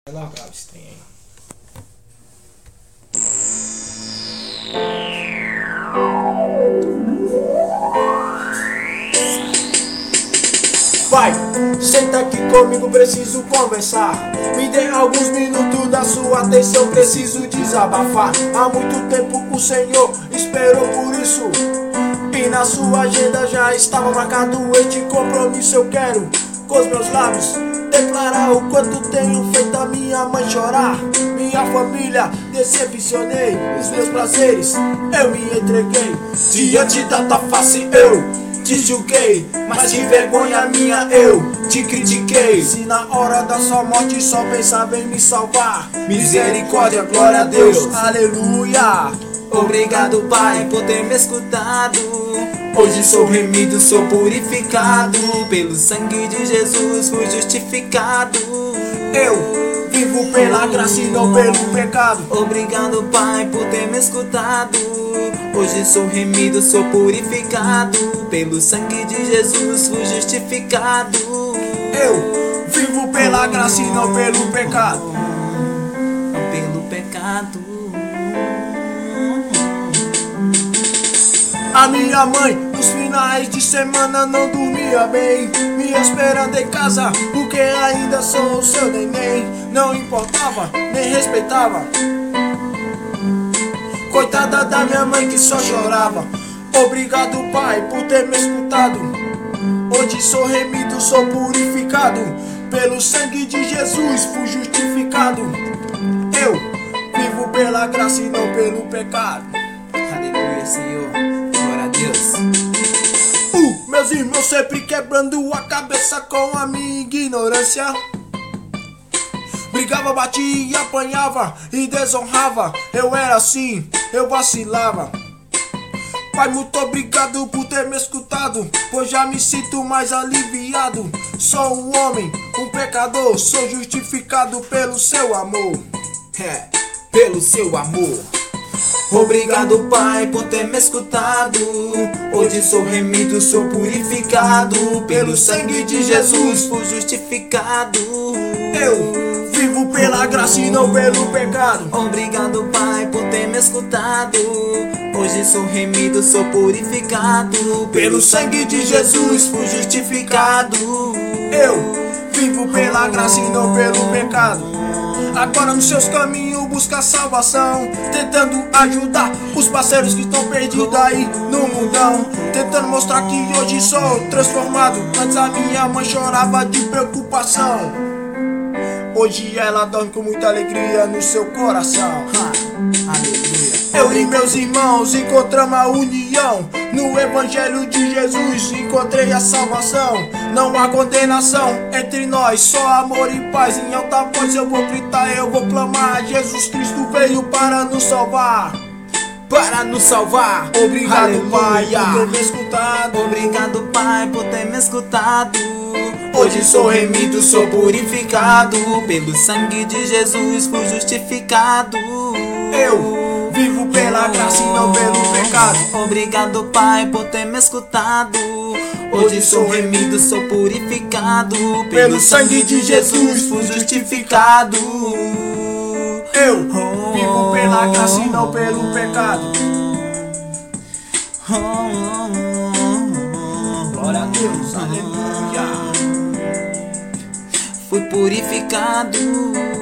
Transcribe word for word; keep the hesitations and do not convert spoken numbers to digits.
Vai lá, bravo, esse trem aí. Vai, senta aqui comigo, preciso conversar. Me dê alguns minutos da sua atenção, preciso desabafar. Há muito tempo o Senhor esperou por isso, e na sua agenda já estava marcado este compromisso. Eu quero, com os meus lábios, declarar o quanto tenho feito a minha mãe chorar. Minha família decepcionei, os meus prazeres eu me entreguei. Diante da tua face eu te julguei, mas de vergonha minha eu te critiquei. Se na hora da sua morte só pensava em me salvar, misericórdia, glória a Deus, aleluia. Obrigado, Pai, por ter me escutado. Hoje sou remido, sou purificado. Pelo sangue de Jesus fui justificado. Eu vivo pela graça e não pelo pecado. Obrigado, Pai, por ter me escutado. Hoje sou remido, sou purificado. Pelo sangue de Jesus fui justificado. Eu vivo pela graça e não pelo pecado. Não pelo pecado. A minha mãe nos finais de semana não dormia bem, me esperando em casa porque ainda sou o seu neném. Não importava, nem respeitava, coitada da minha mãe que só chorava. Obrigado, Pai, por ter me escutado. Hoje sou remido, sou purificado. Pelo sangue de Jesus fui justificado. Eu vivo pela graça e não pelo pecado. Aleluia, Senhor. Glória a Deus. Uh, meus irmãos sempre quebrando a cabeça com a minha ignorância. Brigava, batia, apanhava e desonrava. Eu era assim, eu vacilava. Pai, muito obrigado por ter me escutado, pois já me sinto mais aliviado. Sou um homem, um pecador, sou justificado pelo seu amor. É, pelo seu amor. Obrigado, Pai, por ter me escutado. Hoje sou remido, sou purificado. Pelo sangue de Jesus fui justificado. Eu vivo pela graça e não pelo pecado. Obrigado, Pai, por ter me escutado. Hoje sou remido, sou purificado. Pelo sangue de Jesus fui justificado. Eu vivo pela graça e não pelo pecado. Agora nos seus caminhos busca salvação, tentando ajudar os parceiros que estão perdidos aí no mundão, tentando mostrar que hoje sou transformado. Antes a minha mãe chorava de preocupação, hoje ela dorme com muita alegria no seu coração. Aleluia. Eu e meus irmãos encontramos a união no Evangelho de Jesus, encontrei a salvação. Não há condenação entre nós, só amor e paz. Em alta voz eu vou gritar, eu vou clamar. Jesus Cristo veio para nos salvar, para nos salvar. Obrigado, Aleluia. Pai, por ter me escutado. Obrigado, Pai, por ter me escutado. Hoje sou remido, sou purificado. Pelo sangue de Jesus fui justificado. Eu vivo pela graça e não pelo pecado. Obrigado, Pai, por ter me escutado. Hoje sou remido, sou purificado. Pelo sangue de Jesus fui justificado. Eu vivo pela graça e não pelo pecado. Glória a Deus, aleluia. Fui purificado.